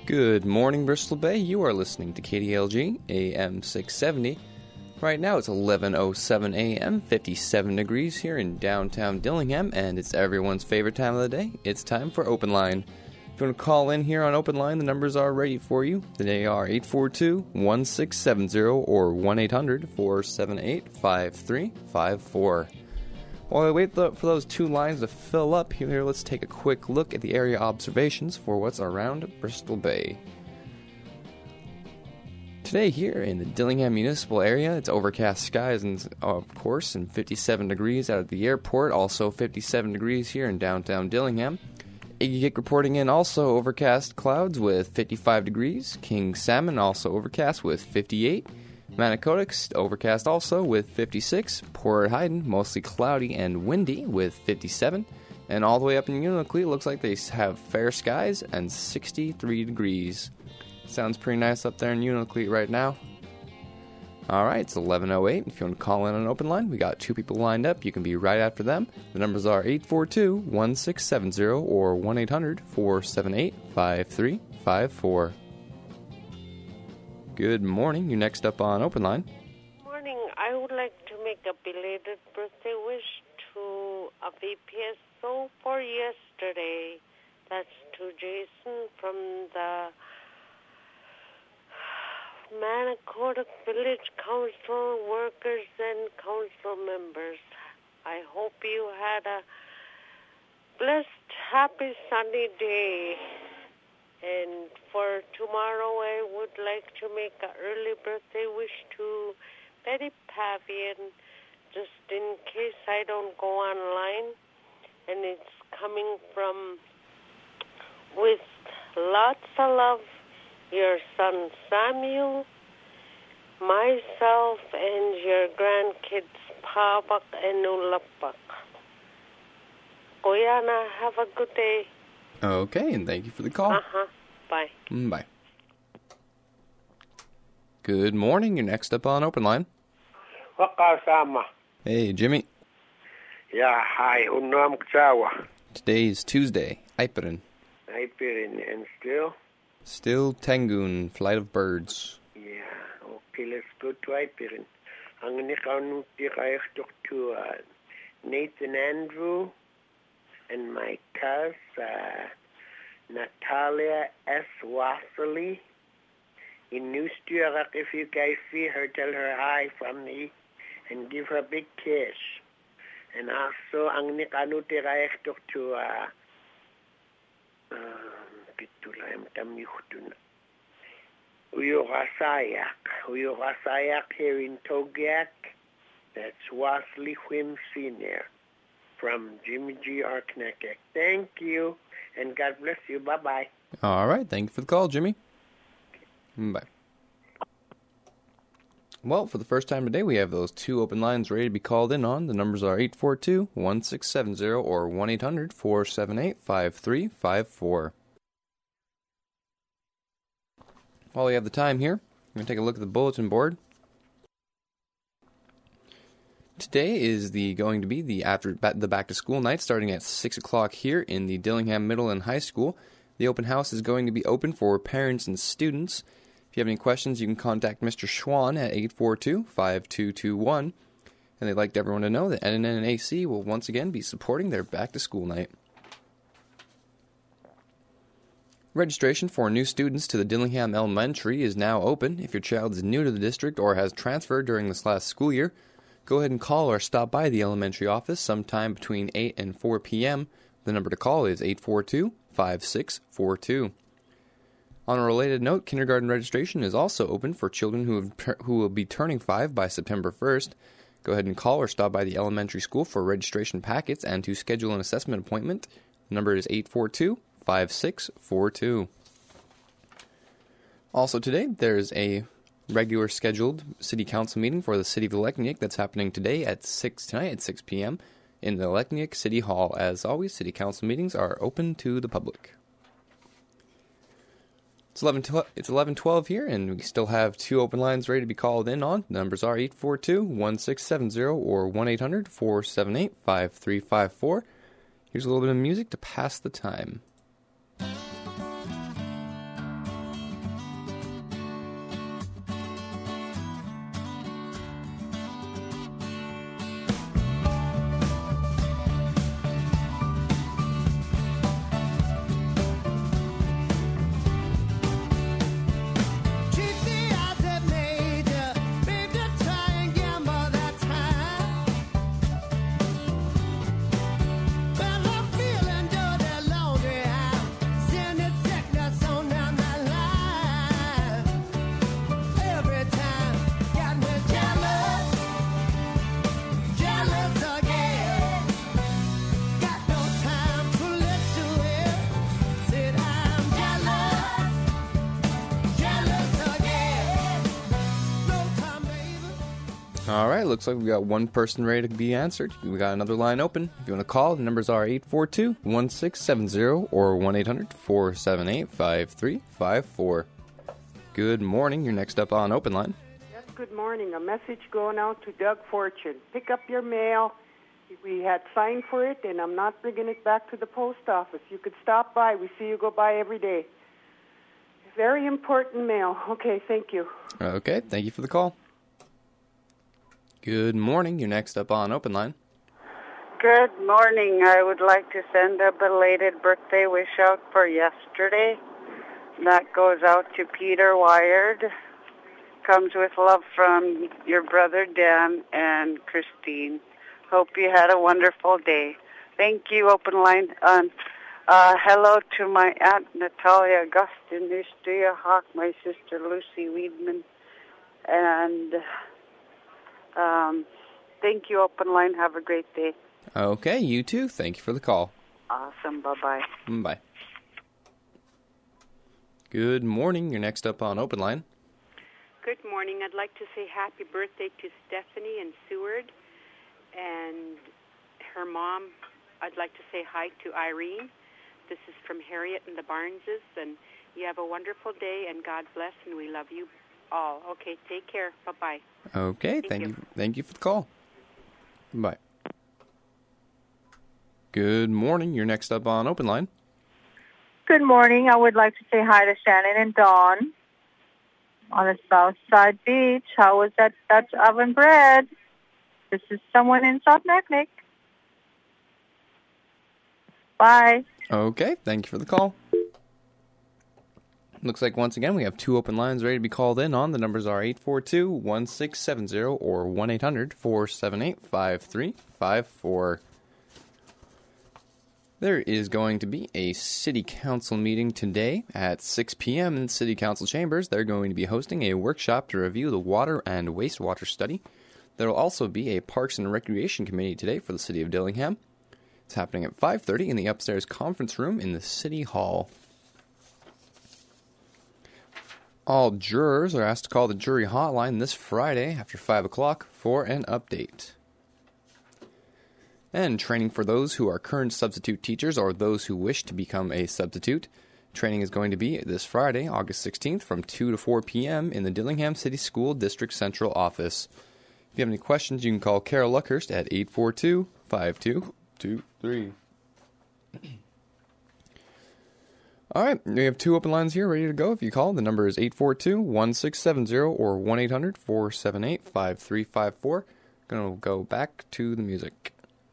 Good morning, Bristol Bay. You are listening to KDLG AM 670. Right now it's 11:07 a.m., 57 degrees here in downtown Dillingham, and it's everyone's favorite time of the day. It's time for Open Line. If you want to call in here on Open Line, the numbers are ready for you. They are 842-1670 or 1-800-478-5354. While I wait for those two lines to fill up here, let's take a quick look at the area observations for what's around Bristol Bay. Today here in the Dillingham Municipal area, it's overcast skies and, of course, and 57 degrees out at the airport, also 57 degrees here in downtown Dillingham. Igigik reporting in also overcast clouds with 55 degrees. King Salmon also overcast with 58. Manicodic overcast also with 56. Port Haydn mostly cloudy and windy with 57. And all the way up in Unalakleet, it looks like they have fair skies and 63 degrees. Sounds pretty nice up there in Unalakleet right now. Alright, it's 11:08. If you want to call in on an open line, we got two people lined up. You can be right after them. The numbers are 842-1670 or 1-800-478-5354. Good morning. You're next up on Open Line. Morning. I would like to make a belated birthday wish to a VPSO for yesterday. That's to Jason from the Manicodic Village Council workers and council members. I hope you had a blessed, happy, sunny day. And for tomorrow, I would like to make an early birthday wish to Betty Pavian, just in case I don't go online. And it's coming from, with lots of love, your son Samuel, myself, and your grandkids Pabak and Nulapak. Goyana, have a good day. Okay, and thank you for the call. Bye. Bye. Good morning. You're next up on Open Line. Wakasama. Hey, Jimmy. Yeah, hi. Unam Ksawa. Today's Tuesday. Iperin. Iperin and still? Still Tengun, Flight of Birds. Yeah, okay, let's go to Iperin. Ang nikanuti to Nathan Andrew and my cousin Natalia S. Wassily. In New Stuart, if you guys see her, tell her hi from me and give her a big kiss. And also, ang nikanuti to Pitulayam Tamyuhtun. Uyorasayak here in Togiak. That's Wasley Whim Sr. from Jimmy G. Arknekek. Thank you, and God bless you. Bye-bye. All right, thank you for the call, Jimmy. Bye. Well, for the first time today, we have those two open lines ready to be called in on. The numbers are 842-1670 or 1-800-478-5354. While we have the time here, we're going to take a look at the bulletin board. Today is going to be the back-to-school night, starting at 6 o'clock here in the Dillingham Middle and High School. The open house is going to be open for parents and students. If you have any questions, you can contact Mr. Schwan at 842-5221. And they'd like everyone to know that NNN and AC will once again be supporting their back-to-school night. Registration for new students to the Dillingham Elementary is now open. If your child is new to the district or has transferred during this last school year, go ahead and call or stop by the elementary office sometime between 8 and 4 p.m. The number to call is 842-5642. On a related note, kindergarten registration is also open for children who will be turning 5 by September 1st. Go ahead and call or stop by the elementary school for registration packets and to schedule an assessment appointment. The number is 842-5642. Also today, there's a regular scheduled city council meeting for the city of Aleknik that's happening tonight at 6 p.m. in the Aleknik City Hall. As always, city council meetings are open to the public. It's 11:12 here, and we still have two open lines ready to be called in on. The numbers are 842-1670 or 1-800-478-5354. Here's a little bit of music to pass the time. looks like we got one person ready to be answered. We got another line open. If you want to call, the numbers are 842-1670 or 1-800-478-5354. Good morning. You're next up on Open Line. Yes, good morning. A message going out to Doug Fortune. Pick up your mail. We had signed for it, and I'm not bringing it back to the post office. You could stop by. We see you go by every day. Very important mail. Okay, thank you. Okay, thank you for the call. Good morning. You're next up on Open Line. Good morning. I would like to send a belated birthday wish out for yesterday. That goes out to Peter Wired. Comes with love from your brother Dan and Christine. Hope you had a wonderful day. Thank you, Open Line. Hello to my Aunt Natalia Augustin, Istria Hawk, my sister Lucy Weedman, and thank you, Open Line. Have a great day. Okay, you too. Thank you for the call. Awesome. Bye-bye. Bye. Good morning. You're next up on Open Line. Good morning. I'd like to say happy birthday to Stephanie and Seward and her mom. I'd like to say hi to Irene. This is from Harriet and the Barneses, and you have a wonderful day, and God bless, and we love you all. Okay, take care. Bye-bye. Okay, thank you. Thank you for the call. Bye. Good morning. You're next up on Open Line. Good morning. I would like to say hi to Shannon and Dawn on the South Side Beach. How was that Dutch oven bread? This is someone in South Naknek. Bye. Okay, thank you for the call. Looks like once again we have two open lines ready to be called in on. The numbers are 842-1670 or 1-800-478-5354. There is going to be a city council meeting today at 6 p.m. in city council chambers. They're going to be hosting a workshop to review the water and wastewater study. There will also be a Parks and Recreation Committee today for the city of Dillingham. It's happening at 5:30 in the upstairs conference room in the City Hall. All jurors are asked to call the jury hotline this Friday after 5 o'clock for an update. And training for those who are current substitute teachers or those who wish to become a substitute. Training is going to be this Friday, August 16th from 2 to 4 p.m. in the Dillingham City School District Central Office. If you have any questions, you can call Carol Luckhurst at 842-5223. All right, we have two open lines here ready to go. If you call, the number is 842-1670 or 1-800-478-5354. Going to go back to the music.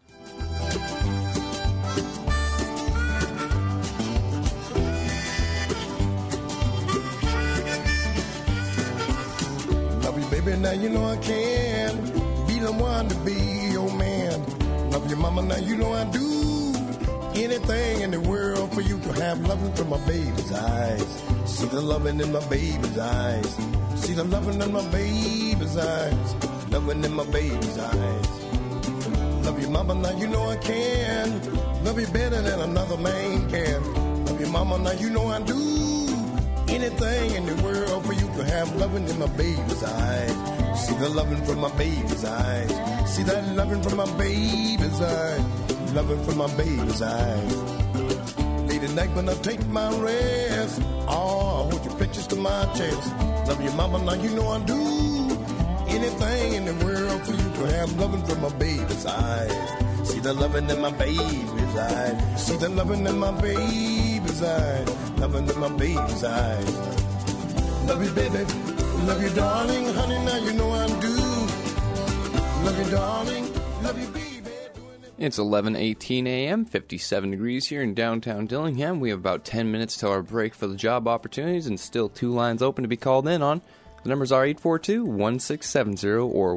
Love you, baby, now you know I can be the one to be your man. Love your mama, now you know I do anything in the world for you to have loving from my baby's eyes. See the loving in my baby's eyes. See the loving in my baby's eyes. Loving in my baby's eyes. Love your mama, now you know I can. Love you better than another man can. Love your mama, now you know I do anything in the world for you to have loving in my baby's eyes. See the loving from my baby's eyes. See that loving from my baby's eyes. Loving from my baby's eyes. Late at night when I take my rest, oh, I hold your pictures to my chest. Love your mama, now you know I do anything in the world for you to have loving from my baby's eyes. See the loving in my baby's eyes. See the loving in my baby's eyes. Loving in my baby's eyes. Love you, baby. Love you, darling. Honey, now you know I do. Love you, darling. Love you, baby. It's 11:18 a.m., 57 degrees here in downtown Dillingham. We have about 10 minutes till our break for the job opportunities and still two lines open to be called in on. The numbers are 842-1670 or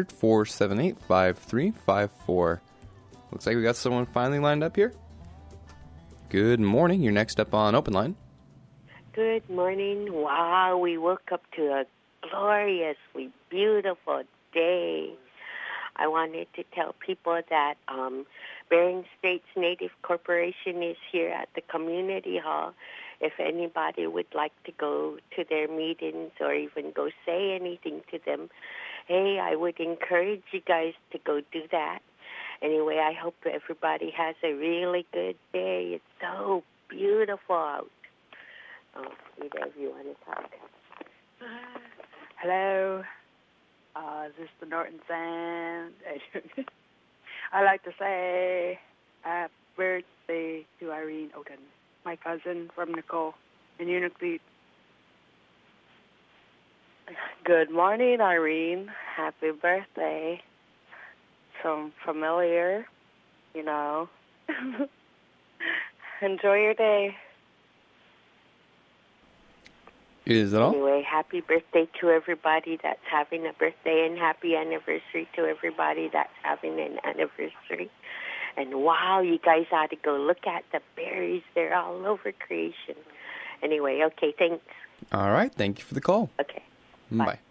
1-800-478-5354. Looks like we got someone finally lined up here. Good morning. You're next up on Open Line. Good morning. Wow, we woke up to a gloriously beautiful day. I wanted to tell people that Bering States Native Corporation is here at the community hall. If anybody would like to go to their meetings or even go say anything to them, hey, I would encourage you guys to go do that. Anyway, I hope everybody has a really good day. It's so beautiful out. Oh, Dave, you want to talk? Hello. This is the Norton Sand. I'd like to say happy birthday to Irene Oden, my cousin from Nicole in Unity. Good morning, Irene. Happy birthday. So familiar, you know. Enjoy your day. Is that all? Anyway, happy birthday to everybody that's having a birthday, and happy anniversary to everybody that's having an anniversary. And wow, you guys ought to go look at the berries. They're all over creation. Anyway, okay, thanks. All right, thank you for the call. Okay. Bye.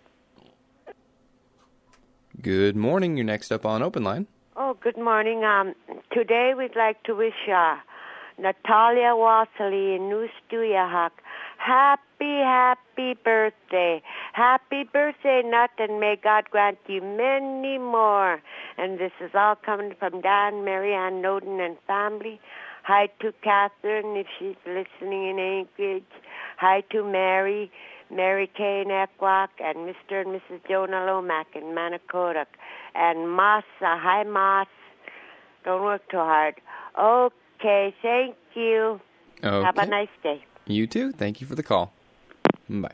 Good morning. You're next up on Open Line. Oh, good morning. Today we'd like to wish Natalia Wassily in Nustuyahak happy birthday. Happy birthday, Nat, and may God grant you many more. And this is all coming from Dan, Marianne Noden, and family. Hi to Catherine, if she's listening in Anchorage. Hi to Mary Kay in Equak, and Mr. and Mrs. Jonah Lomack in Manicotuck. And Mas, hi Mas. Don't work too hard. Okay, thank you. Okay. Have a nice day. You too. Thank you for the call. Bye.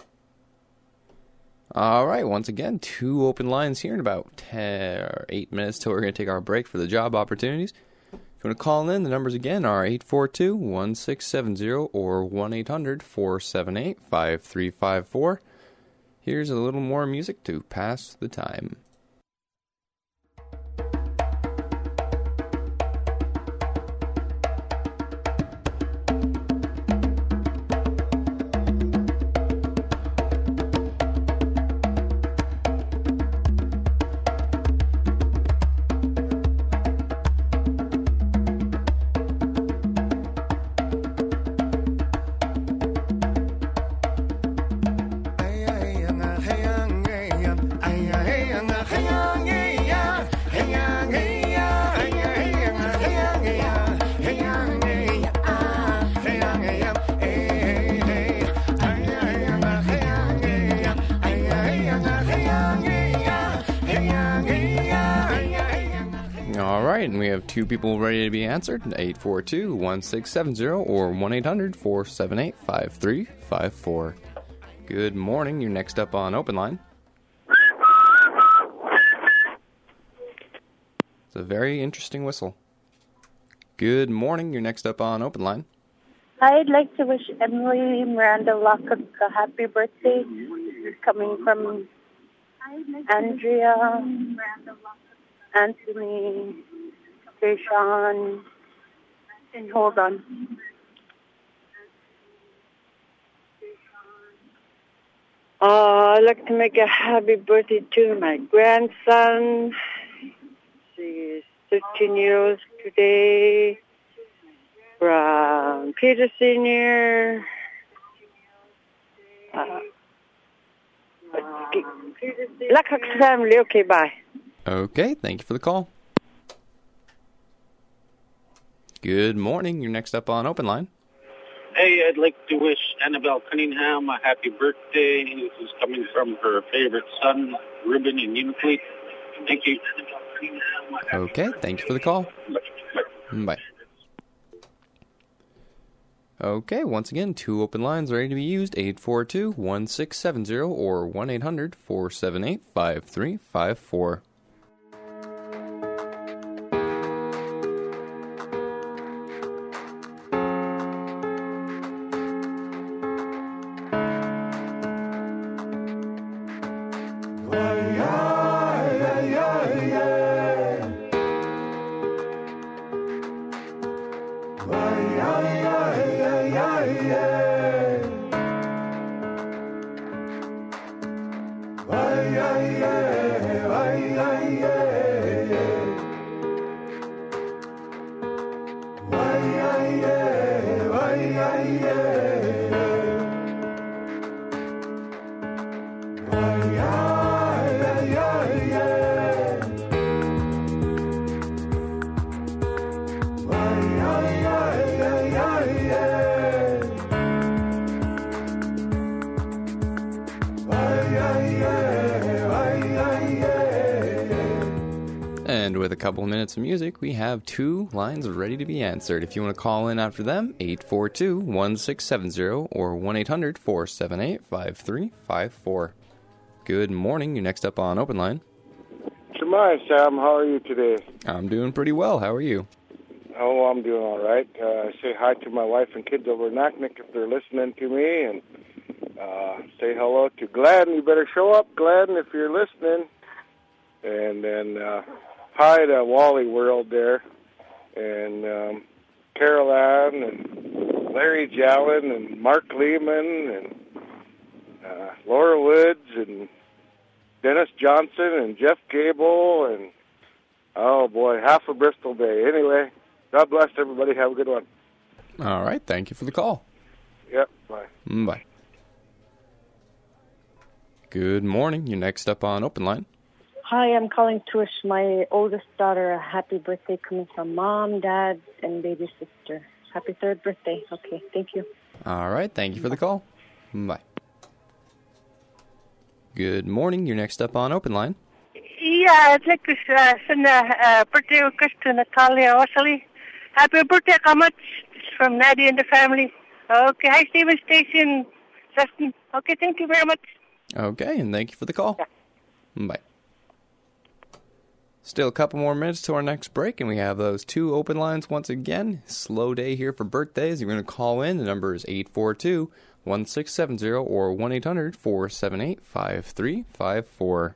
All right, once again, 2 open lines here in about 10 or 8 minutes till we're going to take our break for the job opportunities. If you want to call in, the numbers again are 842-1670 or 1-800-478-5354. Here's a little more music to pass the time. And we have 2 people ready to be answered, 842-1670 or 1-800-478-5354. Good morning, you're next up on Open Line. It's a very interesting whistle. Good morning, you're next up on Open Line. I'd like to wish Emily Miranda Lockett a happy birthday. This is coming from Andrea, Anthony, Deshaun, and hold on. I'd like to make a happy birthday to my grandson. She is 13 years today. From Peter Senior. Lakak family. Okay, bye. Okay, thank you for the call. Good morning. You're next up on Open Line. Hey, I'd like to wish Annabelle Cunningham a happy birthday. This is coming from her favorite son, Ruben in Unifleet. Thank you. Okay, thank you for the call. Bye. Okay, once again, 2 open lines ready to be used, 842-1670 or 1-800-478-5354. And with a couple of minutes of music, we have 2 lines ready to be answered. If you want to call in after them, 842-1670 or 1-800-478-5354. Good morning. You're next up on Open Line. Shemai, Sam, how are you today? I'm doing pretty well. How are you? Oh, I'm doing all right. Say hi to my wife and kids over in Naknek if they're listening to me, and say hello to Glenn. You better show up, Glenn, if you're listening. And then hi to Wally World there, and Carol Ann, and Larry Jallin, and Mark Lehman, and Laura Woods, and Dennis Johnson, and Jeff Gable, and oh boy, half of Bristol Bay. Anyway, God bless everybody. Have a good one. All right. Thank you for the call. Yep. Bye. Bye. Good morning. You're next up on Open Line. Hi, I'm calling to wish my oldest daughter a happy birthday, coming from Mom, Dad, and baby sister. Happy 3rd birthday. Okay, thank you. All right. Thank you for the call. Bye. Good morning. You're next up on Open Line. Yeah, I'd like to send a birthday request to Natalia Wassily. Happy birthday, Kamat, from Nadia and the family. Okay, hi, Stephen Station, Justin. Okay, thank you very much. Okay, and thank you for the call. Yeah. Bye. Still a couple more minutes to our next break, and we have those 2 open lines once again. Slow day here for birthdays. You're going to call in. The number is 842-1670 or 1-800-478-5354.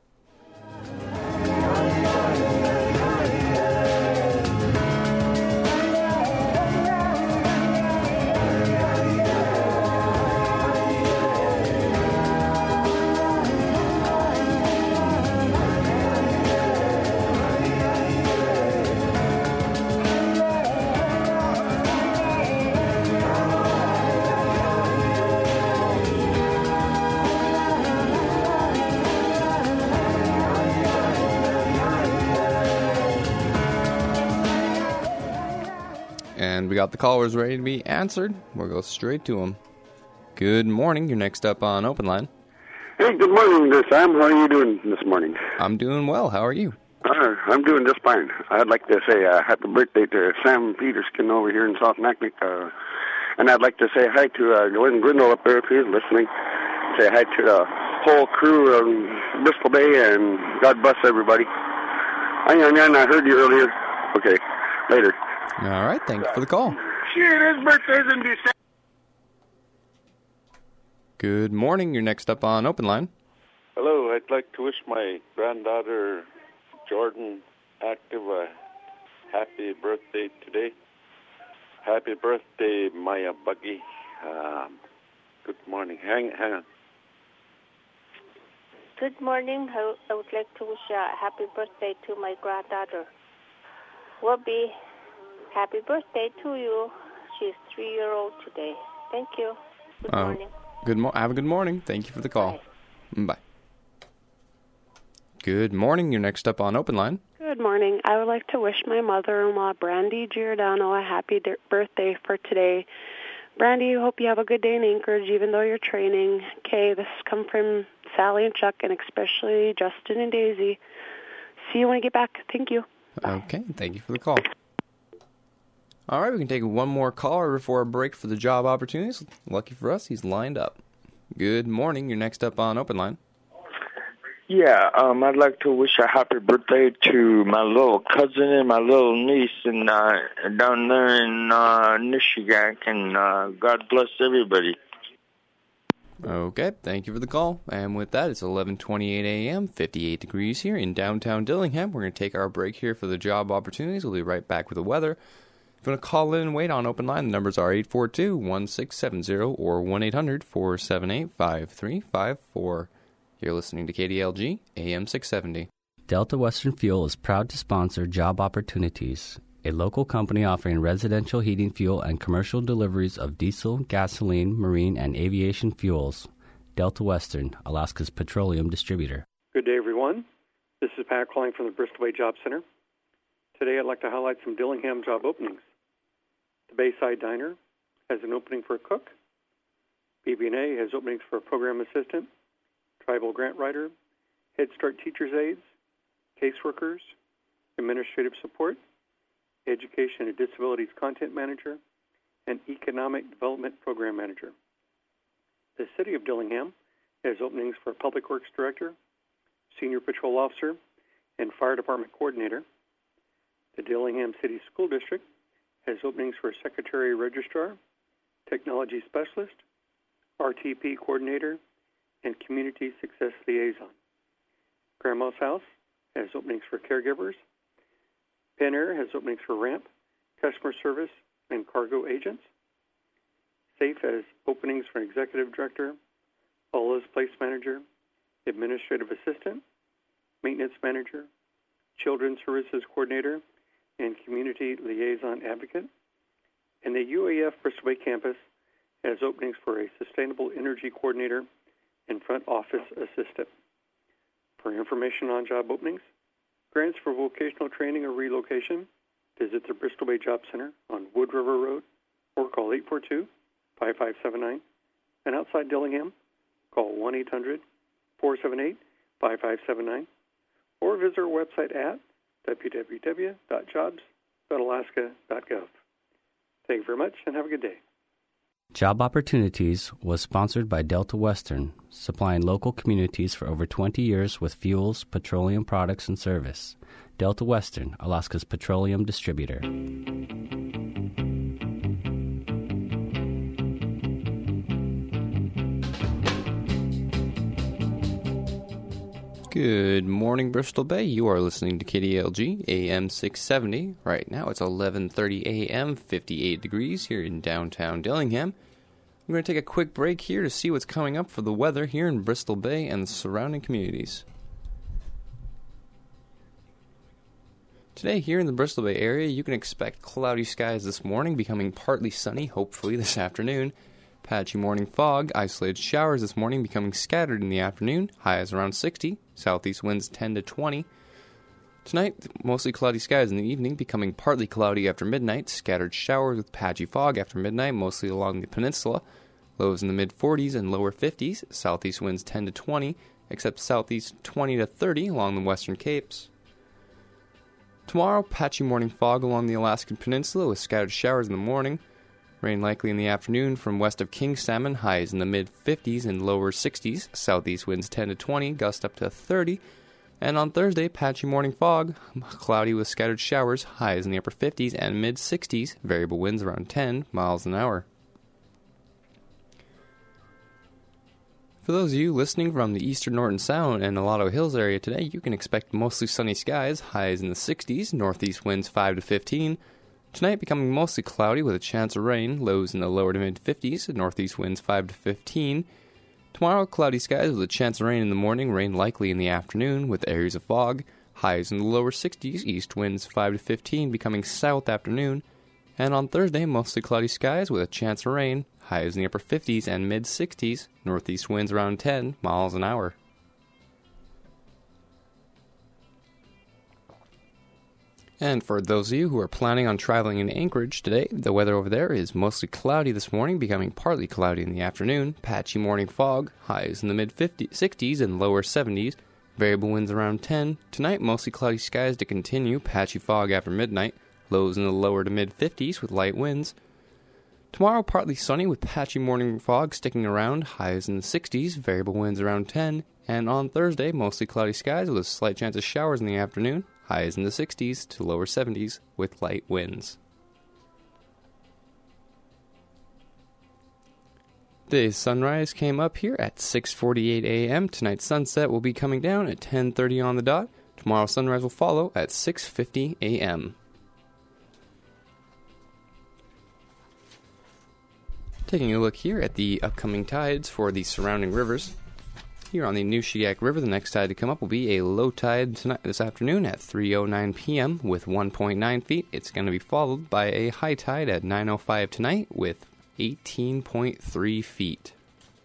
And we got the callers ready to be answered. We'll go straight to them. Good morning. You're next up on Open Line. Hey, good morning, Sam. How are you doing this morning? I'm doing well. How are you? I'm doing just fine. I'd like to say happy birthday to Sam Peterskin over here in South Naknek. And I'd like to say hi to Glenn Grindle up there if he's listening. Say hi to the whole crew of Bristol Bay, and God bless everybody. I heard you earlier. Okay, later. All right, thank you for the call. Shit, his birthday's in December. Good morning. You're next up on Open Line. Hello, I'd like to wish my granddaughter, Jordan Active, a happy birthday today. Happy birthday, Maya Buggy. Good morning. Hang on. Good morning. I would like to wish a happy birthday to my granddaughter, Wobby. Happy birthday to you. She's 3-year-old today. Thank you. Good morning. Have a good morning. Thank you for the call. Bye. Good morning. You're next up on Open Line. Good morning. I would like to wish my mother-in-law, Brandy Giordano, a happy birthday for today. Brandy, hope you have a good day in Anchorage, even though you're training. Okay, this comes from Sally and Chuck, and especially Justin and Daisy. See you when you get back. Thank you. Okay, thank you for the call. All right, we can take one more caller before a break for the job opportunities. Lucky for us, he's lined up. Good morning. You're next up on Open Line. Yeah, I'd like to wish a happy birthday to my little cousin and my little niece and down there in Nishigack, and God bless everybody. Okay, thank you for the call. And with that, it's 11:28 a.m., 58 degrees here in downtown Dillingham. We're going to take our break here for the job opportunities. We'll be right back with the weather. If you want to call in and wait on Open Line, the numbers are 842-1670 or 1-800-478-5354. You're listening to KDLG, AM 670. Delta Western Fuel is proud to sponsor Job Opportunities, a local company offering residential heating fuel and commercial deliveries of diesel, gasoline, marine, and aviation fuels. Delta Western, Alaska's petroleum distributor. Good day, everyone. This is Pat calling from the Bristol Bay Job Center. Today I'd like to highlight some Dillingham job openings. The Bayside Diner has an opening for a cook. BB&A has openings for a program assistant, tribal grant writer, Head Start teacher's aides, caseworkers, Administrative Support, Education and Disabilities Content Manager, and Economic Development Program Manager. The City of Dillingham has openings for Public Works Director, Senior Patrol Officer, and Fire Department Coordinator. The Dillingham City School District has openings for Secretary Registrar, Technology Specialist, RTP Coordinator, and Community Success Liaison. Grandma's House has openings for caregivers. Pen Air has openings for ramp, customer service, and cargo agents. SAFE has openings for executive director, Ola's place manager, administrative assistant, maintenance manager, children's services coordinator, and community liaison advocate. And the UAF Bristol Bay campus has openings for a sustainable energy coordinator and front office assistant. For information on job openings, grants for vocational training or relocation, visit the Bristol Bay Job Center on Wood River Road or call 842-5579. And outside Dillingham, call 1-800-478-5579 or visit our website at www.jobs.alaska.gov. Thank you very much and have a good day. Job Opportunities was sponsored by Delta Western, supplying local communities for over 20 years with fuels, petroleum products, and service. Delta Western, Alaska's petroleum distributor. Good morning, Bristol Bay. You are listening to KDLG, AM 670. Right now it's 11:30 a.m., 58 degrees here in downtown Dillingham. I'm going to take a quick break here to see what's coming up for the weather here in Bristol Bay and the surrounding communities. Today, here in the Bristol Bay area, you can expect cloudy skies this morning, becoming partly sunny, hopefully this afternoon. Patchy morning fog, isolated showers this morning, becoming scattered in the afternoon, highs around 60, southeast winds 10 to 20. Tonight, mostly cloudy skies in the evening, becoming partly cloudy after midnight, scattered showers with patchy fog after midnight, mostly along the peninsula. Lows in the mid-40s and lower 50s, southeast winds 10 to 20, except southeast 20 to 30 along the western capes. Tomorrow, patchy morning fog along the Alaskan Peninsula with scattered showers in the morning. Rain likely in the afternoon from west of King Salmon, highs in the mid-50s and lower 60s, southeast winds 10 to 20, gust up to 30. And on Thursday, patchy morning fog, cloudy with scattered showers, highs in the upper 50s and mid-60s, variable winds around 10 miles an hour. For those of you listening from the eastern Norton Sound and Nulato Hills area today, you can expect mostly sunny skies, highs in the 60s, northeast winds 5 to 15. Tonight becoming mostly cloudy with a chance of rain, lows in the lower to mid-50s, northeast winds 5 to 15. Tomorrow, cloudy skies with a chance of rain in the morning, rain likely in the afternoon with areas of fog, highs in the lower 60s, east winds 5 to 15, becoming south afternoon. And on Thursday, mostly cloudy skies with a chance of rain, highs in the upper 50s and mid-60s, northeast winds around 10 miles an hour. And for those of you who are planning on traveling in Anchorage today, the weather over there is mostly cloudy this morning, becoming partly cloudy in the afternoon. Patchy morning fog, highs in the mid-60s and lower 70s, variable winds around 10. Tonight, mostly cloudy skies to continue, patchy fog after midnight, lows in the lower to mid-50s with light winds. Tomorrow, partly sunny with patchy morning fog sticking around, highs in the 60s, variable winds around 10. And on Thursday, mostly cloudy skies with a slight chance of showers in the afternoon, highs in the 60s to lower 70s with light winds. The sunrise came up here at 6:48 a.m. Tonight's sunset will be coming down at 10:30 on the dot. Tomorrow's sunrise will follow at 6:50 a.m. Taking a look here at the upcoming tides for the surrounding rivers. Here on the Nushagak River, the next tide to come up will be a low tide this afternoon at 3:09 p.m. with 1.9 feet. It's going to be followed by a high tide at 9:05 tonight with 18.3 feet.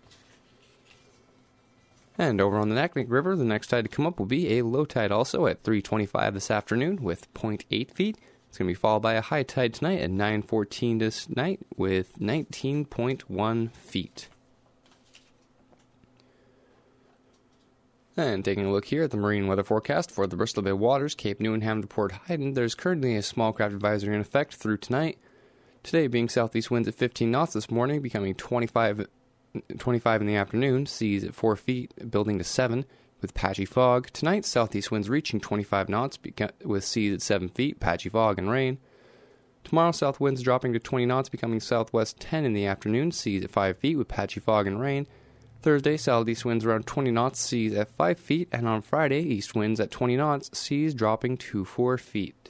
And over on the Naknek River, the next tide to come up will be a low tide also at 3:25 this afternoon with 0.8 feet. It's going to be followed by a high tide tonight at 9:14 this night with 19.1 feet. And taking a look here at the marine weather forecast for the Bristol Bay waters, Cape Newenham to Port Haydn, there's currently a small craft advisory in effect through tonight. Today being southeast winds at 15 knots this morning, becoming 25 in the afternoon, seas at 4 feet, building to 7, with patchy fog. Tonight, southeast winds reaching 25 knots, with seas at 7 feet, patchy fog and rain. Tomorrow, south winds dropping to 20 knots, becoming southwest 10 in the afternoon, seas at 5 feet, with patchy fog and rain. Thursday, southeast winds around 20 knots, seas at 5 feet, and on Friday, east winds at 20 knots, seas dropping to 4 feet.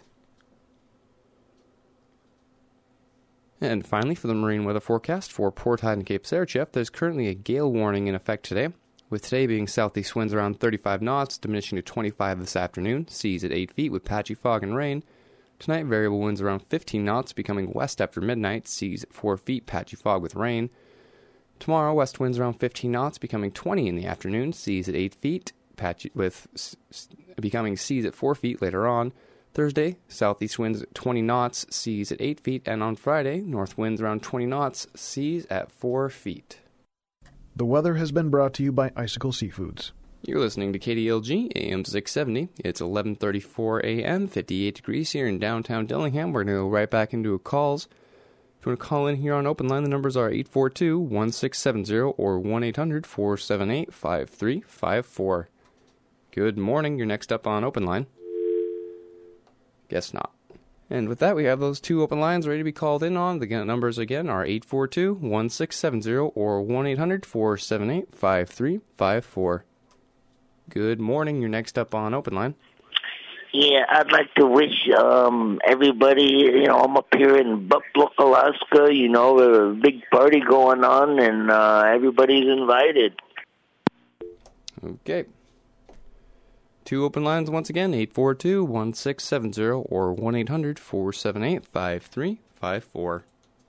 And finally, for the marine weather forecast for Port Haydn and Cape Saratchev, there's currently a gale warning in effect today, with today being southeast winds around 35 knots, diminishing to 25 this afternoon, seas at 8 feet with patchy fog and rain. Tonight, variable winds around 15 knots, becoming west after midnight, seas at 4 feet, patchy fog with rain. Tomorrow, west winds around 15 knots, becoming 20 in the afternoon, seas at 8 feet, becoming seas at 4 feet later on. Thursday, southeast winds at 20 knots, seas at 8 feet, and on Friday, north winds around 20 knots, seas at 4 feet. The weather has been brought to you by Icicle Seafoods. You're listening to KDLG, AM 670. It's 11:34 a.m., 58 degrees here in downtown Dillingham. We're going to go right back into calls. If you want to call in here on Open Line, the numbers are 842-1670 or 1-800-478-5354. Good morning. You're next up on Open Line. Guess not. And with that, we have those two open lines ready to be called in on. The numbers again are 842-1670 or 1-800-478-5354. Good morning. You're next up on Open Line. Yeah, I'd like to wish everybody, I'm up here in Buckbrook, Alaska, a big party going on, and everybody's invited. Okay. Two open lines once again, 842-1670 or 1-800-478-5354.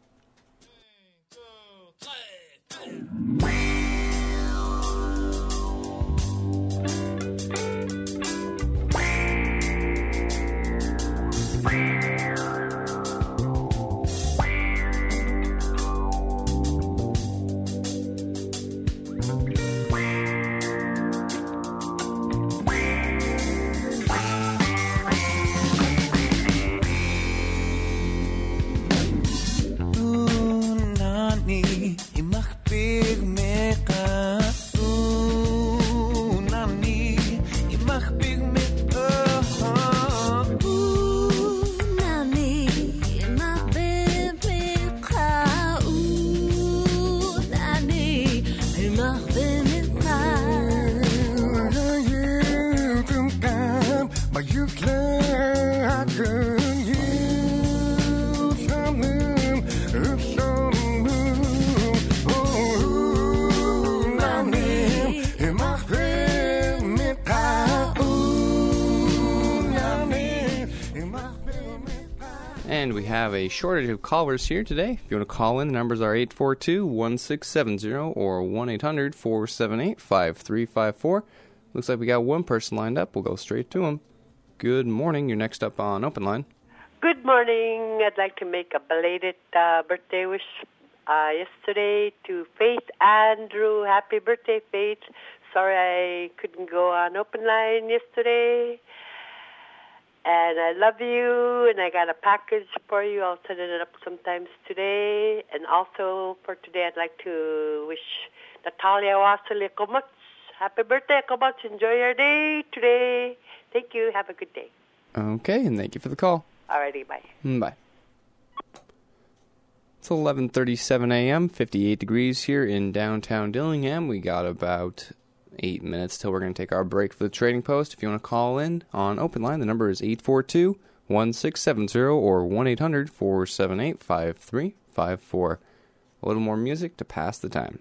And we have a shortage of callers here today. If you want to call in, the numbers are 842-1670 or 1-800-478-5354. Looks like we got one person lined up. We'll go straight to him. Good morning. You're next up on Open Line. Good morning. I'd like to make a belated birthday wish yesterday to Faith Andrew. Happy birthday, Faith. Sorry I couldn't go on Open Line yesterday. And I love you, and I got a package for you. I'll send it up sometimes today. And also for today, I'd like to wish Natalia Wasili Komats. Happy birthday, Komats. Enjoy your day today. Thank you. Have a good day. Okay, and thank you for the call. Alrighty, bye. Bye. It's 11:37 a.m., 58 degrees here in downtown Dillingham. We got about 8 minutes till we're going to take our break for the trading post. If you want to call in on Open Line, the number is 842-1670 or 1-800-478-5354. A little more music to pass the time.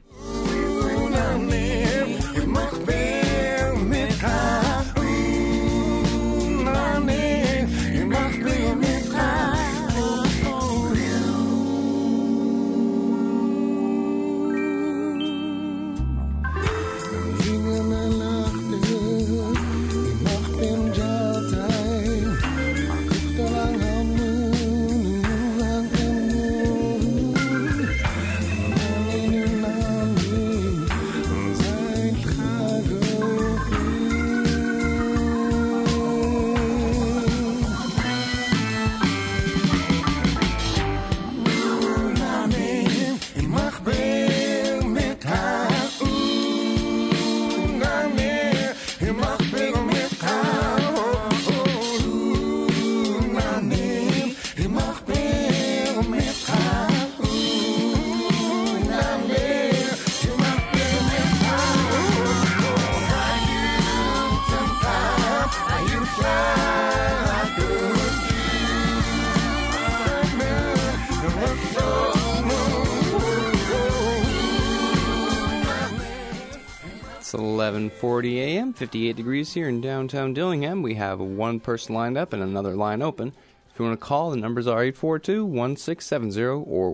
11:40 a.m., 58 degrees here in downtown Dillingham. We have one person lined up and another line open. If you want to call, the numbers are 842-1670 or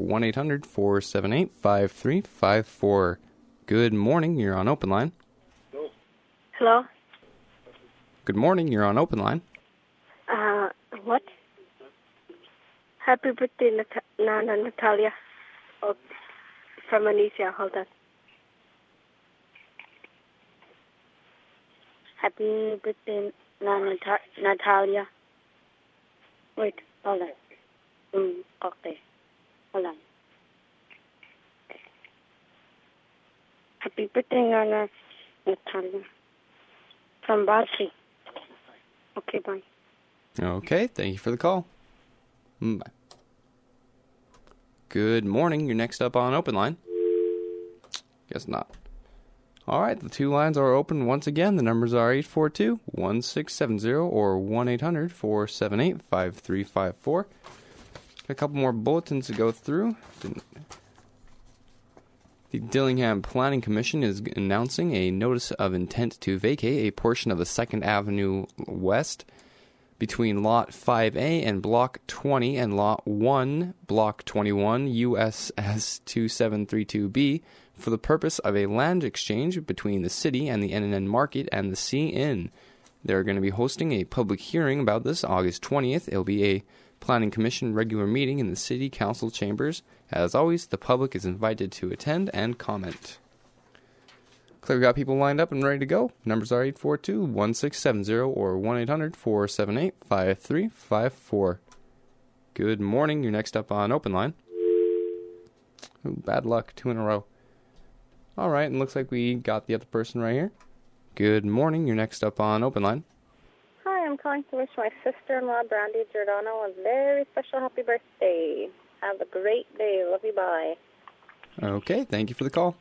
1-800-478-5354. Good morning, you're on open line. Hello? Good morning, you're on open line. What? Happy birthday, Natalia. Oh, from Anisha, hold on. Happy birthday, Natalia. Wait, hold on. Okay, hold on. Happy birthday, Natalia. From Boston. Okay, bye. Okay, thank you for the call. Bye. Good morning, you're next up on open line. Guess not. All right, the two lines are open once again. The numbers are 842-1670 or 1-800-478-5354. A couple more bulletins to go through. The Dillingham Planning Commission is announcing a notice of intent to vacate a portion of the 2nd Avenue West between Lot 5A and Block 20 and Lot 1, Block 21, USS 2732B, for the purpose of a land exchange between the city and the NNN Market and the Sea Inn. They're going to be hosting a public hearing about this August 20th. It'll be a Planning Commission regular meeting in the City Council chambers. As always, the public is invited to attend and comment. Clear, we got people lined up and ready to go. Numbers are 842-1670 or 1-800-478-5354. Good morning. You're next up on open line. Ooh, bad luck. 2 in a row. All right, and looks like we got the other person right here. Good morning. You're next up on open line. Hi, I'm calling to wish my sister-in-law, Brandy Giordano, a very special happy birthday. Have a great day. Love you. Bye. Okay, thank you for the call.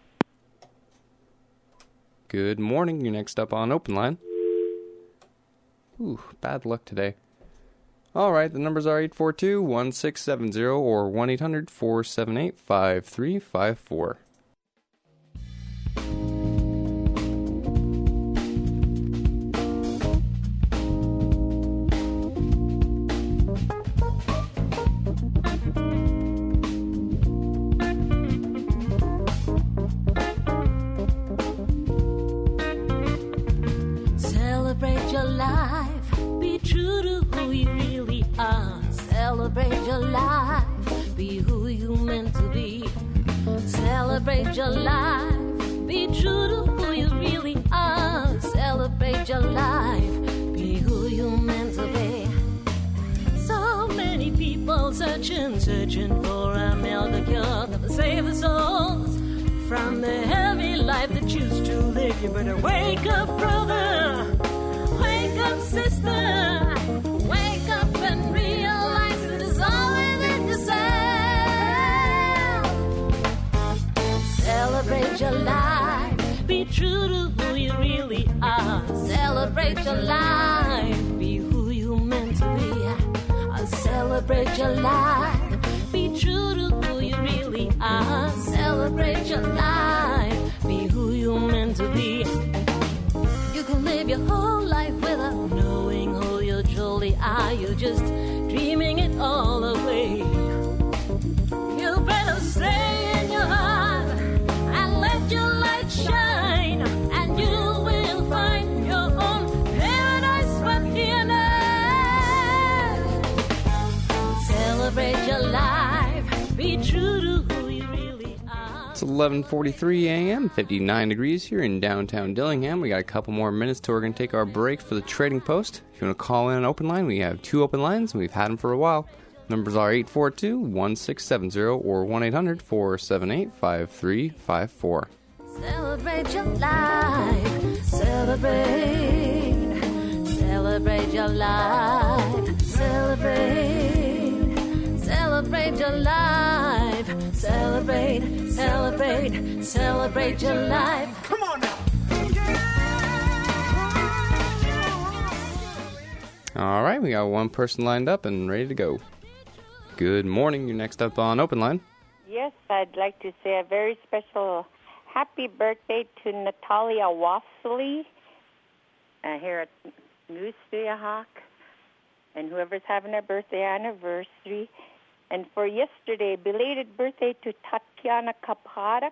Good morning. You're next up on open line. Ooh, bad luck today. All right, the numbers are 842-1670 or 1-800-478-5354. Celebrate your life, be true to who you really are. Celebrate your life, be who you meant to be. Celebrate your life, be true to who you really are. Celebrate your life, be who you meant to be. So many people searching for a miracle cure that will save their souls from the heavy life they choose to live. You better wake up, brother. Wake up, sister. Wake up and realize it is all within yourself. Celebrate your life. Be true to who you really are. Celebrate your life. Be who you meant to be. Celebrate your life. Be true to who you really are. Celebrate your life. Be who you meant to be. You can live your whole life without knowing who you truly are. You're just dreaming it all away. You better stay in your heart and let your light shine, and you will find your own paradise within it. Celebrate your life. Be true to who you really are. It's 11:43 a.m., 59 degrees here in downtown Dillingham. We got a couple more minutes till we're going to take our break for the trading post. If you want to call in an open line, we have 2 open lines, and we've had them for a while. Numbers are 842-1670 or 1-800-478-5354. Celebrate your life. Celebrate. Celebrate your life. Celebrate. Celebrate your life. Celebrate. Celebrate. Celebrate your life. Come on now. All right, we got one person lined up and ready to go. Good morning. You're next up on open line. Yes, I'd like to say a very special happy birthday to Natalia Wasley here at Moose Hawk, and whoever's having their birthday anniversary. And for yesterday, belated birthday to Tatiana Kapadak.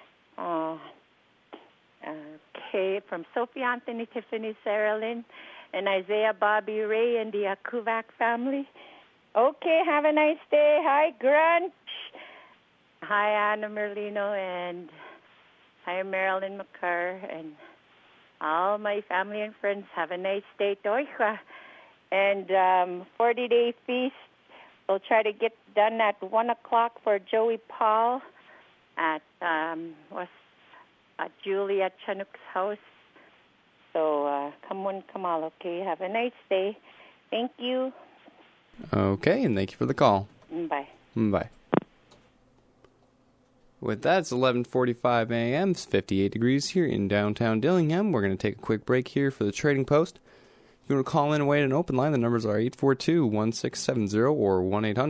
Okay, from Sophie Anthony, Tiffany, Sarah Lynn, and Isaiah, Bobby, Ray, and the Kuvak family. Okay, have a nice day. Hi, Grunch. Hi, Anna Merlino, and hi, Marilyn McCarr, and all my family and friends. Have a nice day. Toicha. And 40-day feast, we'll try to get done at 1 o'clock for Joey Paul at Julia Chanuk's house. So come one, come all, okay? Have a nice day. Thank you. Okay, and thank you for the call. Bye. Bye. With that, it's 11:45 a.m. It's 58 degrees here in downtown Dillingham. We're going to take a quick break here for the Trading Post. If you want to call in and wait an open line, the numbers are 842-1670 or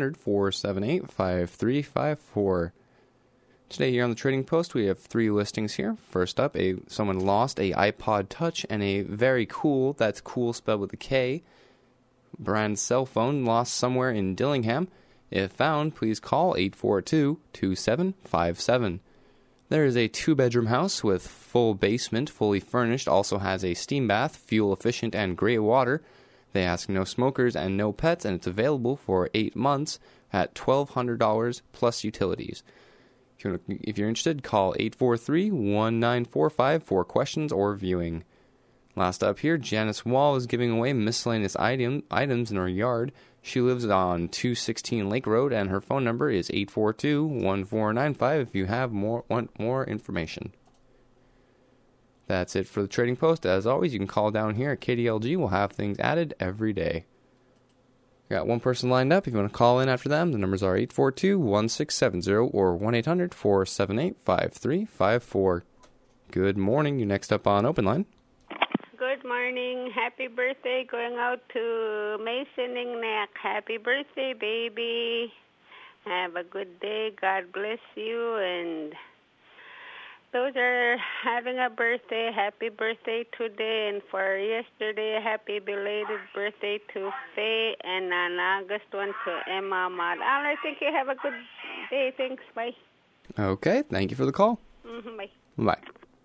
1-800-478-5354. Today here on the Trading Post, we have 3 listings here. First up, someone lost a iPod Touch and a very cool, that's cool spelled with a K, brand cell phone lost somewhere in Dillingham. If found, please call 842-2757. There is a 2-bedroom house with full basement, fully furnished, also has a steam bath, fuel efficient, and great water. They ask no smokers and no pets, and it's available for 8 months at $1,200 plus utilities. If you're interested, call 843-1945 for questions or viewing. Last up here, Janice Wall is giving away miscellaneous items in her yard. She lives on 216 Lake Road, and her phone number is 842-1495 if you want more information. That's it for the Trading Post. As always, you can call down here at KDLG. We'll have things added every day. Got one person lined up. If you want to call in after them, the numbers are 842-1670 or 1-800-478-5354. Good morning. You're next up on Open Line. Good morning. Happy birthday going out to Mason Ingnack. Happy birthday, baby. Have a good day. God bless you. And those are having a birthday. Happy birthday today. And for yesterday, happy belated birthday to Faye. And on August 1 to Emma Mad. I think you have a good day. Thanks. Bye. Okay. Thank you for the call. Bye. Bye.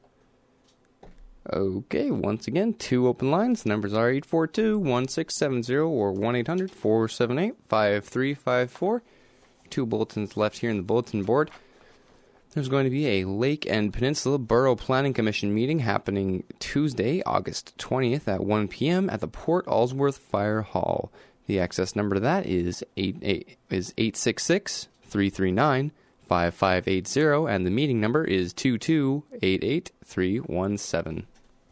Okay, once again, 2 open lines. The numbers are 842-1670 or 1-800-478-5354. 2 bulletins left here in the bulletin board. There's going to be a Lake and Peninsula Borough Planning Commission meeting happening Tuesday, August 20th at 1 p.m. at the Port Allsworth Fire Hall. The access number to that is 866-339-5580, and the meeting number is 2288317.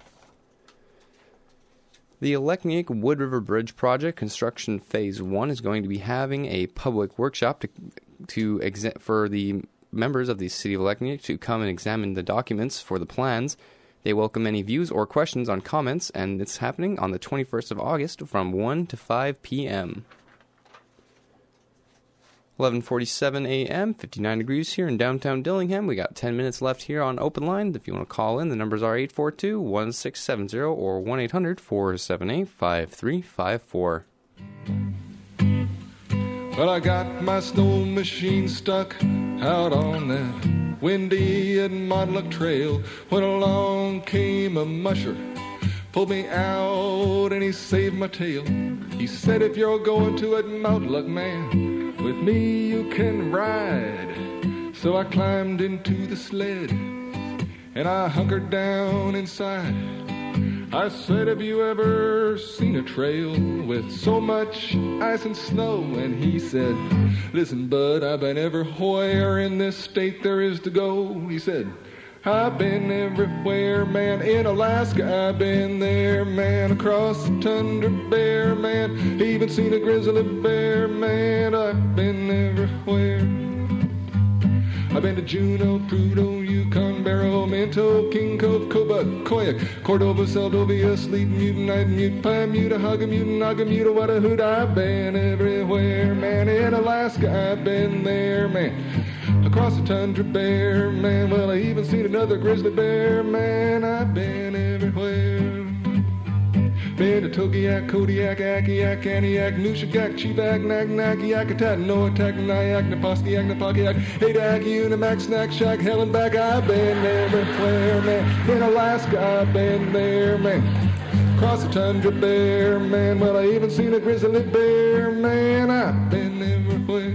The Aleknik Wood River Bridge Project Construction Phase 1 is going to be having a public workshop for the members of the City of Aleknik to come and examine the documents for the plans. They welcome any views or questions on comments, and it's happening on the 21st of August from 1 to 5 p.m. 11:47 a.m., 59 degrees here in downtown Dillingham. We got 10 minutes left here on Open Line. If you want to call in, the numbers are 842-1670 or 1-800-478-5354. Well, I got my snow machine stuck out on that windy and Montauk trail when along came a musher, pulled me out and he saved my tail. He said, if you're going to it, Montauk, man, with me you can ride. So I climbed into the sled and I hunkered down inside. I said, have you ever seen a trail with so much ice and snow? And he said, listen, bud, I've been everywhere in this state there is to go. He said, I've been everywhere, man. In Alaska, I've been there, man. Across the tundra bare, man. Even seen a grizzly bear, man. I've been everywhere. I've been to Juneau, Prudhoe, Yukon, Barrow, Minto, King Cove, Kobuk, Koyuk, Cordova, Seldovia, Sleet, Mute, Night, Mute, Pine, Mute, Huggamute, Nagamute, Wadahoot. I've been everywhere, man. In Alaska, I've been there, man. across the tundra bare, man. Well, I even seen another grizzly bear, man. I've been everywhere. Been to Togiak, Kodiak, Akiak, Aniak, Nushagak, Chivac, Nagnakiak, Tatanoa, Takanayak, Naposkiak, Napokiak, Hadak, Unimac, Snack Shack, hell and back. I've been everywhere, man. In Alaska, I've been there, man. Across the tundra bare, man. Well, I even seen a grizzly bear, man. I've been everywhere.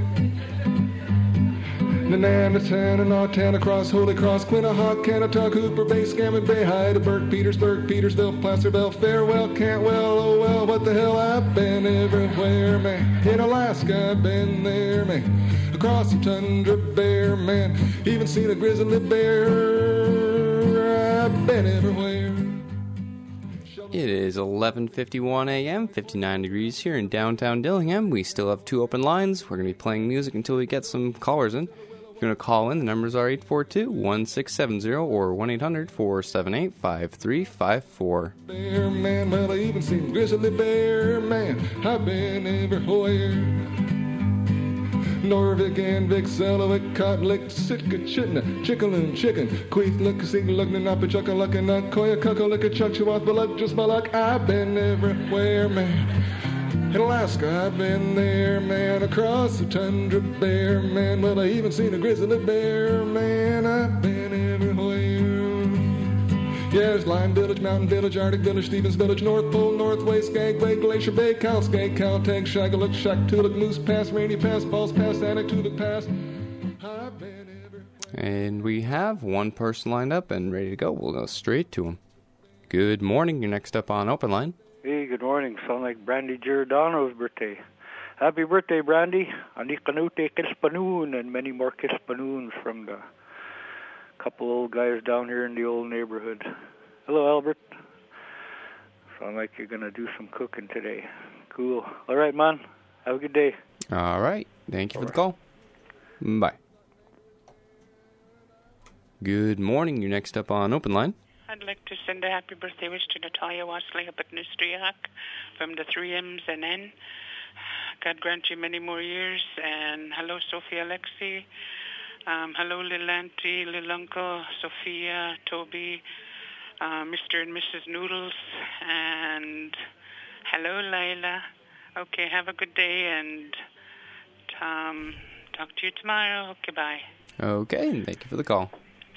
Nanana, Naughton, across Holy Cross, Quinnahock, Canatuck, Hooper Bay, Scammon Bay, Heidelberg, Petersburg, Petersville, Placerville, Farewell, Cantwell, oh well, what the hell, I've been everywhere, man. In Alaska, I've been there, man. Across the tundra bare, man. Even seen a grizzly bear. I've been everywhere. It is 11:51 a.m., 59 degrees here in downtown Dillingham. We still have 2 open lines. We're going to be playing music until we get some callers in. If you want to call in, the numbers are 842-1670 or 1-800-478-5354. Bear man, well, I even seen grizzly bear man. I've been everywhere. Norvik and Vic, Selowik, Kotlik, Sitka, Chitna, Chickaloon, Chicken, Queeth, Look, Sig, Lugna, Napachucka, Lucka, Koya, Kukalika, Chukchawath, Baluk, just Baluk. I've been everywhere, man. In Alaska, I've been there, man. Across the tundra bare, man. Well, I even seen a grizzly bear, man. I've been everywhere. Yeah, there's Lime Village, Mountain Village, Arctic Village, Stevens Village, North Pole, Northway, Skagway, Glacier Bay, Calskag, Caltech, Shagaluk, Shaktuluk, Moose Pass, Rainy Pass, Falls Pass, Anatuluk Pass. I've been everywhere. And we have one person lined up and ready to go. We'll go straight to him. Good morning. You're next up on Open Line. Hey, good morning. Sound like Brandy Giordano's birthday. Happy birthday, Brandy. Anikanute Kispanoon and many more Kispanoons from the couple old guys down here in the old neighborhood. Hello, Albert. Sound like you're going to do some cooking today. Cool. All right, man. Have a good day. All right. Thank you for the call. Bye. Good morning. You're next up on Open Line. I'd like to send a happy birthday wish to Natalia Wasley up at Nustriak from the 3Ms and N. God grant you many more years. And hello, Sophia Alexi. Hello, Lil Auntie, Lil Uncle, Sophia, Toby, Mr. and Mrs. Noodles, and hello, Lila. Okay, have a good day, and talk to you tomorrow. Okay, bye. Okay, and thank you for the call.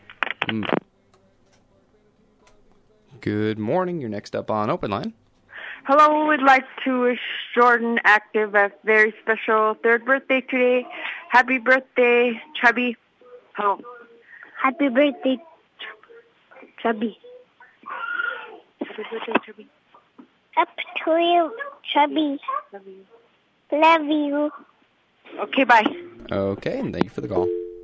Good morning. You're next up on Open Line. Hello, we'd like to wish Jordan Active a very special 3rd birthday today. Happy birthday, Chubby. Hello. Happy birthday, Chubby. Happy birthday, Chubby. Up to you, Chubby. Love you. Love you. Okay, bye. Okay, and thank you for the call.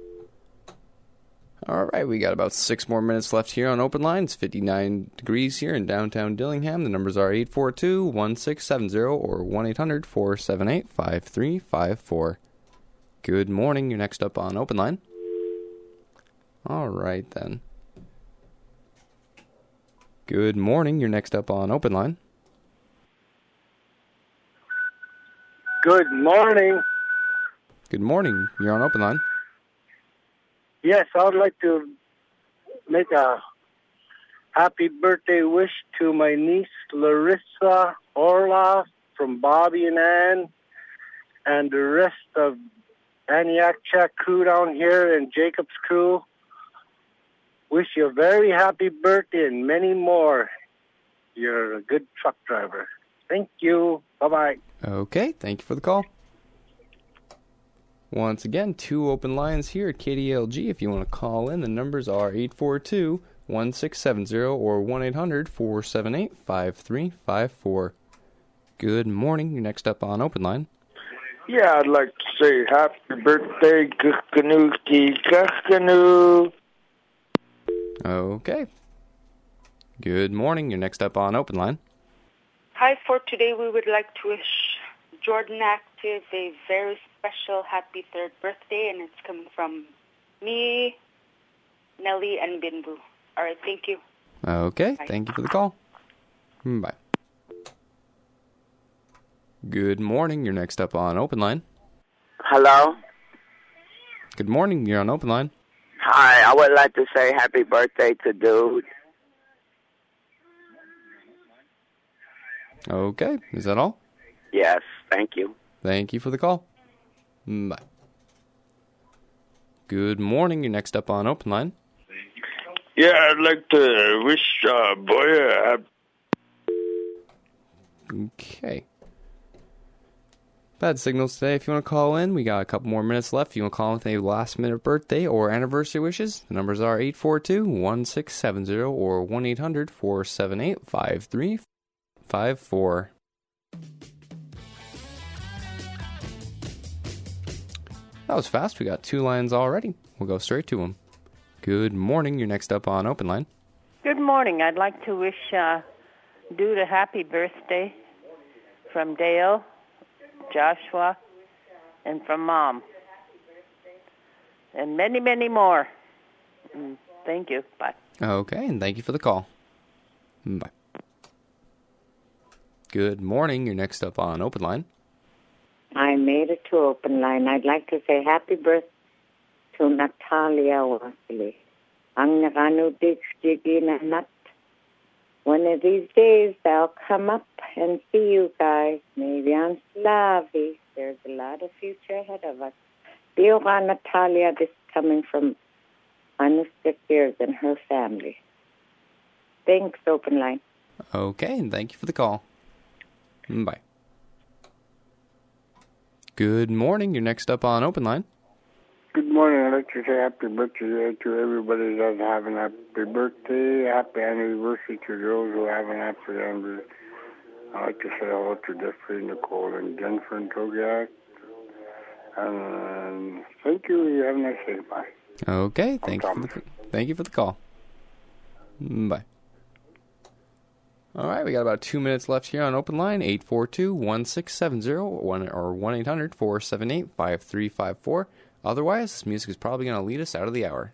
All right, we got about 6 more minutes left here on Open Line. It's 59 degrees here in downtown Dillingham. The numbers are 842-1670 or 1-800-478-5354. Good morning. You're next up on Open Line. All right, then. Good morning. You're next up on Open Line. Good morning. Good morning. You're on Open Line. Yes, I would like to make a happy birthday wish to my niece Larissa Orloff from Bobby and Ann and the rest of Aniak Check crew down here and Jacob's crew. Wish you a very happy birthday and many more. You're a good truck driver. Thank you. Bye-bye. Okay, thank you for the call. Once again, 2 open lines here at KDLG. If you want to call in, the numbers are 842-1670 or 1-800-478-5354. Good morning. You're next up on Open Line. Yeah, I'd like to say happy birthday, Kukanuki Kakanu. Okay. Good morning. You're next up on Open Line. Hi, for today we would like to wish Jordan Active a very special happy 3rd birthday, and it's coming from me, Nelly, and Binbu. All right, thank you. Okay, Bye. thank you for the call. Bye. Good morning. You're next up on Open Line. Hello? Good morning. You're on Open Line. Hi, I would like to say happy birthday to Dude. Okay. Is that all? Yes, thank you. Thank you for the call. Bye. Good morning. You're next up on Open Line. Yeah, I'd like to wish Boya Okay. Bad signals today. If you want to call in, we got a couple more minutes left. If you want to call in with any last-minute birthday or anniversary wishes, the numbers are 842-1670 or 1-800-478-5354. That was fast. We got 2 lines already. We'll go straight to them. Good morning. You're next up on Open Line. Good morning. I'd like to wish Dude a happy birthday from Dale, Joshua, and from Mom. And many, many more. Thank you. Bye. Okay, and thank you for the call. Bye. Good morning. You're next up on Open Line. I made it to Open Line. I'd like to say happy birthday to Natalia Wasley. Ang nakanutik na nat. One of these days I'll come up and see you guys. Maybe on Slavi. There's a lot of future ahead of us. Bioga Natalia, this is coming from Anuska Sears and her family. Thanks, Open Line. Okay, and thank you for the call. Bye. Good morning. You're next up on Open Line. Good morning. I'd like to say happy birthday to everybody that's having a happy birthday, happy anniversary to those who have an happy anniversary. I'd like to say hello to Jeffrey, Nicole, and Jennifer and Togiak. And thank you. You have a nice day. Bye. Okay, thank you for the call. Bye. All right, we got about 2 minutes left here on Open Line, 842-1670 or 1-800-478-5354. Otherwise, this music is probably going to lead us out of the hour.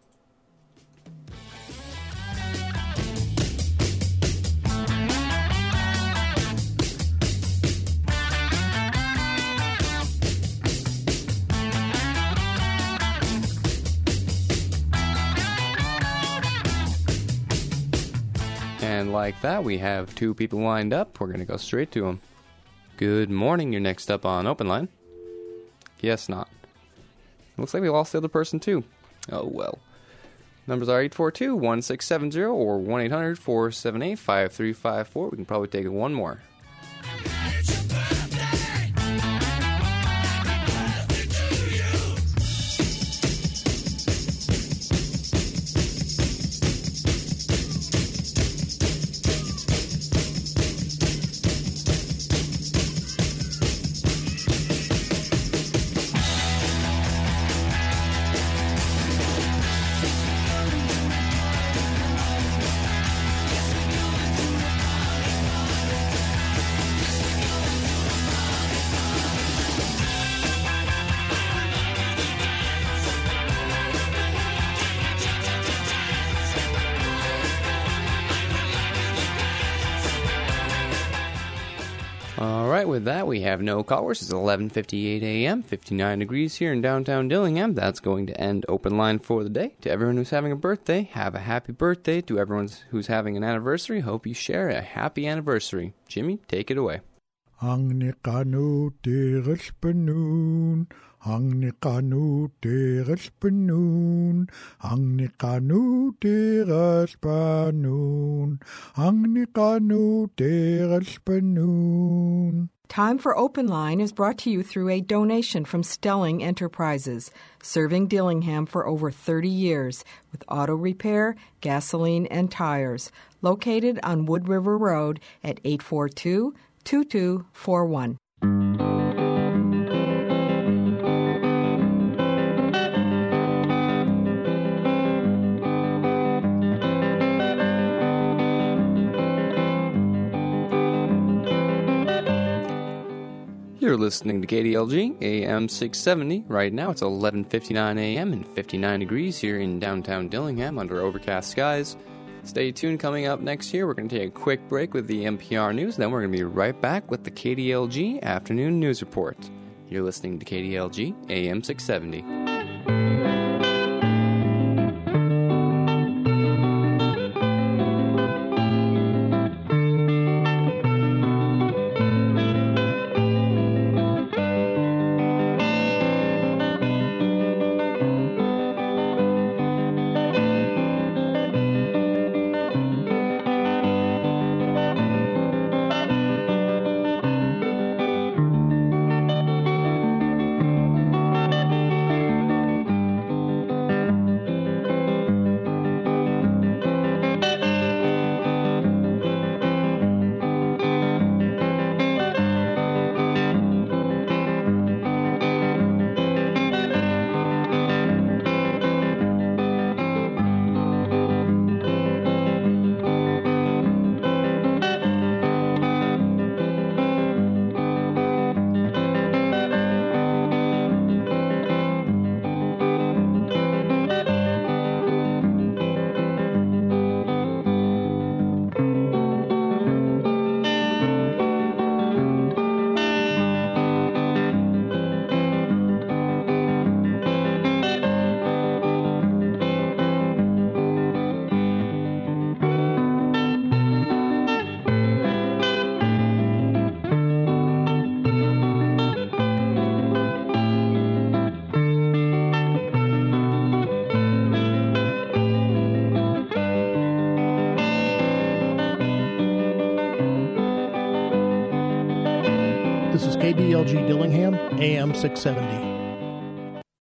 And like that, we have 2 people lined up. We're going to go straight to them. Good morning. You're next up on Open Line. Guess not. Looks like we lost the other person, too. Oh, well. Numbers are 842-1670 or 1-800-478-5354. We can probably take one more. With that, we have no callers. It's 11:58 a.m., 59 degrees here in downtown Dillingham. That's going to end Open Line for the day. To everyone who's having a birthday, have a happy birthday. To everyone who's having an anniversary, hope you share a happy anniversary. Jimmy, take it away. Ang nikanu teres penun, ang nikanu teres penun, ang nikanu teres penun, ang nikanu teres penun. Time for Open Line is brought to you through a donation from Stelling Enterprises, serving Dillingham for over 30 years with auto repair, gasoline, and tires. Located on Wood River Road at 842-2241. You're listening to KDLG, AM 670. Right now it's 11:59 a.m. and 59 degrees here in downtown Dillingham under overcast skies. Stay tuned. Coming up next year, we're going to take a quick break with the NPR News. Then we're going to be right back with the KDLG Afternoon News Report. You're listening to KDLG, AM 670. This is KBLG Dillingham, AM 670.